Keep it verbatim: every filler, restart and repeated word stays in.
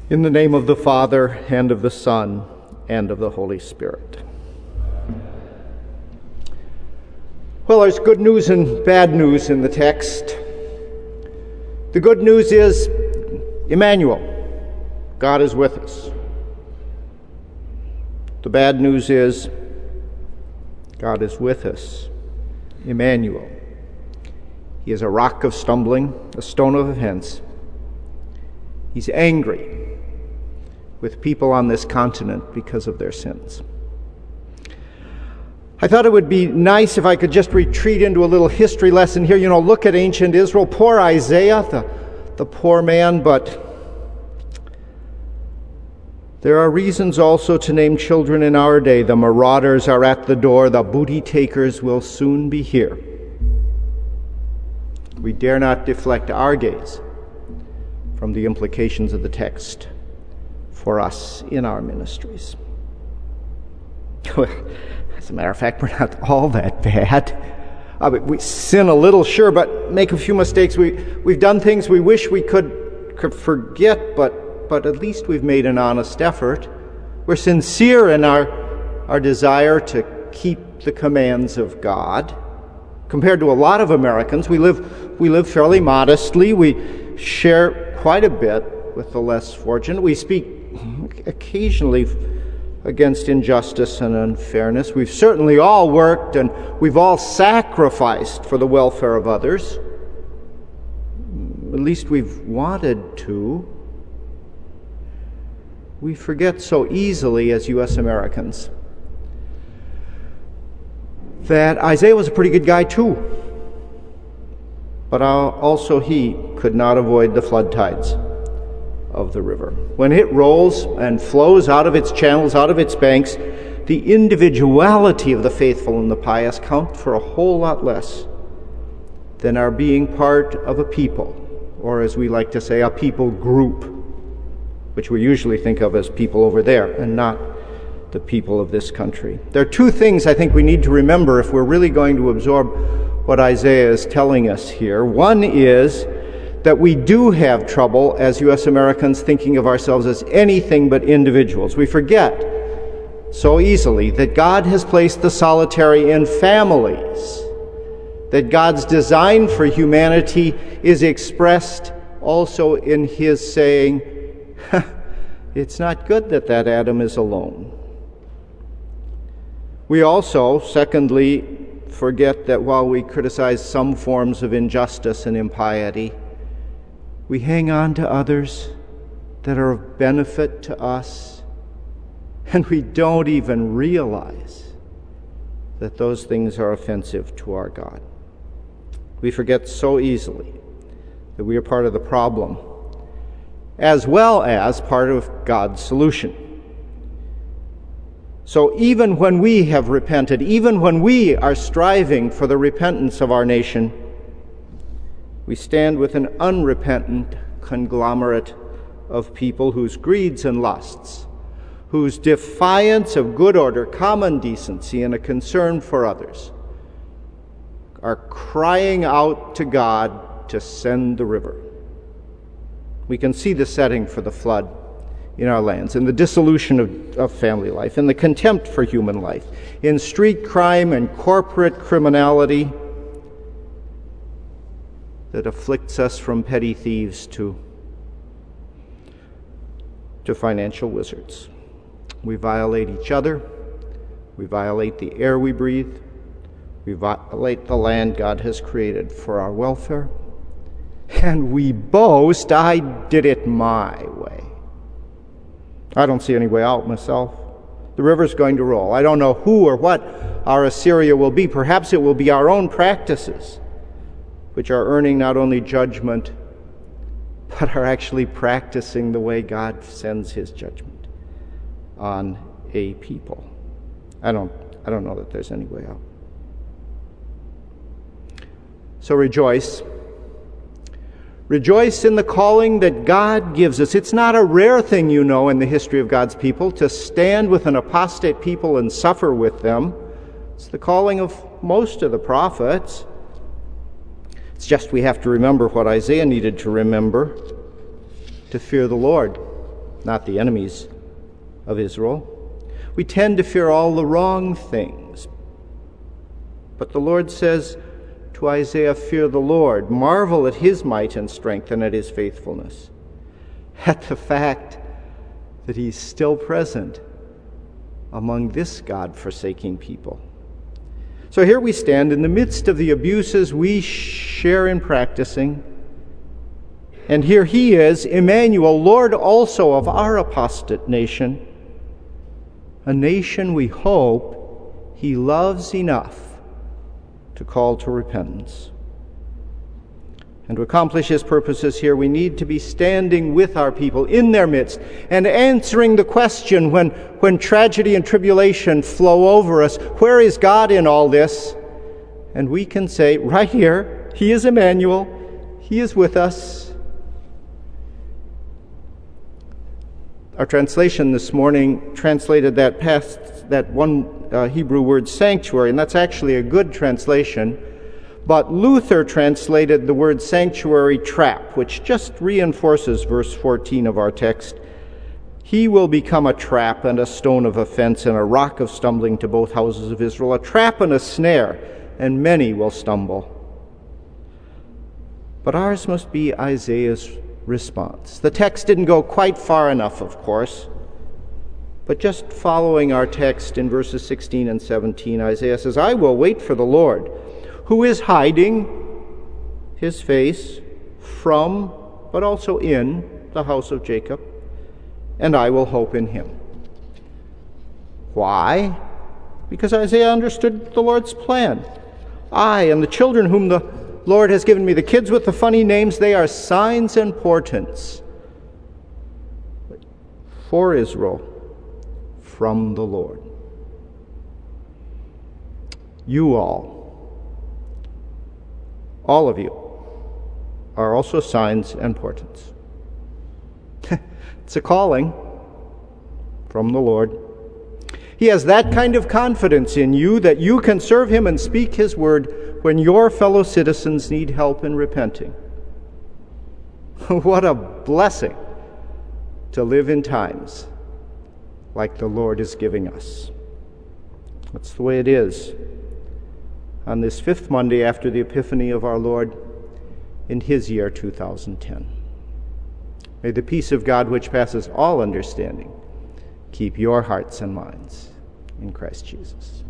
In the name of the Father, and of the Son, and of the Holy Spirit. Well, there's good news and bad news in the text. The good news is Emmanuel, God is with us. The bad news is God is with us, Emmanuel. He is a rock of stumbling, a stone of offense. He's angry with people on this continent because of their sins. I thought it would be nice if I could just retreat into a little history lesson here. You know, look at ancient Israel. Poor Isaiah, the, the poor man, but there are reasons also to name children in our day. The marauders are at the door. The booty takers will soon be here. We dare not deflect our gaze from the implications of the text for us in our ministries. Well, as a matter of fact, we're not all that bad. Uh, we sin a little, sure, but make a few mistakes. We, we've done things we wish we could, could forget, but, but at least we've made an honest effort. We're sincere in our, our desire to keep the commands of God. Compared to a lot of Americans, we live, we live fairly modestly. We share quite a bit with the less fortunate. We speak occasionally against injustice and unfairness. We've certainly all worked and we've all sacrificed for the welfare of others. At least we've wanted to. We forget so easily as U S Americans that Isaiah was a pretty good guy too. But also he could not avoid the flood tides of the river. When it rolls and flows out of its channels, out of its banks, the individuality of the faithful and the pious count for a whole lot less than our being part of a people, or as we like to say, a people group, which we usually think of as people over there and not the people of this country. There are two things I think we need to remember if we're really going to absorb what Isaiah is telling us here. One is that we do have trouble as U S Americans thinking of ourselves as anything but individuals. We forget so easily that God has placed the solitary in families, that God's design for humanity is expressed also in his saying, it's not good that that Adam is alone. We also, secondly, forget that while we criticize some forms of injustice and impiety, we hang on to others that are of benefit to us, and we don't even realize that those things are offensive to our God. We forget so easily that we are part of the problem, as well as part of God's solution. So even when we have repented, even when we are striving for the repentance of our nation, we stand with an unrepentant conglomerate of people whose greeds and lusts, whose defiance of good order, common decency, and a concern for others are crying out to God to send the river. We can see the setting for the flood in our lands, in the dissolution of, of family life, in the contempt for human life, in street crime and corporate criminality that afflicts us from petty thieves to, to financial wizards. We violate each other. We violate the air we breathe. We violate the land God has created for our welfare. And we boast, I did it my way. I don't see any way out myself. The river's going to roll. I don't know who or what our Assyria will be. Perhaps it will be our own practices, which are earning not only judgment, but are actually practicing the way God sends his judgment on a people. I don't, I don't know that there's any way out. So rejoice. Rejoice in the calling that God gives us. It's not a rare thing, you know, in the history of God's people to stand with an apostate people and suffer with them. It's the calling of most of the prophets. It's just we have to remember what Isaiah needed to remember, to fear the Lord not the enemies of Israel. We tend to fear all the wrong things. But the Lord says to Isaiah, fear the Lord, marvel at his might and strength and at his faithfulness, at the fact that he's still present among this God-forsaking people. So here we stand in the midst of the abuses we share in practicing, and here he is, Emmanuel, Lord also of our apostate nation, a nation we hope he loves enough to call to repentance. And to accomplish his purposes here, we need to be standing with our people in their midst and answering the question when, when tragedy and tribulation flow over us, where is God in all this? And we can say, right here, he is Emmanuel, he is with us. Our translation this morning translated that past that one uh, Hebrew word sanctuary, and that's actually a good translation. But Luther translated the word sanctuary trap, which just reinforces verse fourteen of our text. He will become a trap and a stone of offense and a rock of stumbling to both houses of Israel, a trap and a snare, and many will stumble. But ours must be Isaiah's response. The text didn't go quite far enough, of course, but just following our text in verses sixteen and seventeen, Isaiah says, I will wait for the Lord, who is hiding his face from, but also in, the house of Jacob, and I will hope in him. Why? Because Isaiah understood the Lord's plan. I and the children whom the Lord has given me, the kids with the funny names, they are signs and portents for Israel from the Lord. You all, all of you, are also signs and portents. It's a calling from the Lord. He has that kind of confidence in you that you can serve him and speak his word when your fellow citizens need help in repenting. What a blessing to live in times like the Lord is giving us. That's the way it is on this fifth Monday after the Epiphany of our Lord in his year two thousand ten. May the peace of God, which passes all understanding, keep your hearts and minds in Christ Jesus.